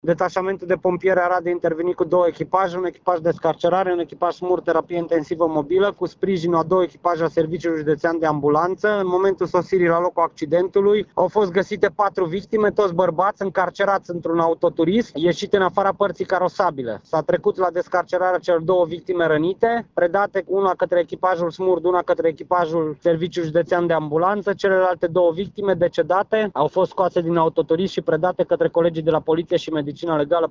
Detașamentul de pompieri Arad a intervenit cu 2 echipaje, un echipaj de scarcerare, un echipaj SMUR terapie intensivă mobilă, cu sprijinul a 2 echipaje a Serviciului Județean de Ambulanță. În momentul sosirii la locul accidentului au fost găsite 4 victime, toți bărbați, încarcerați într-un autoturism, ieșit în afara părții carosabile. S-a trecut la descarcerarea celor 2 victime rănite, predate una către echipajul SMUR, una către echipajul Serviciului Județean de Ambulanță. Celelalte 2 victime decedate au fost scoase din autoturism și predate către colegii de la Poliție și Medicina Legală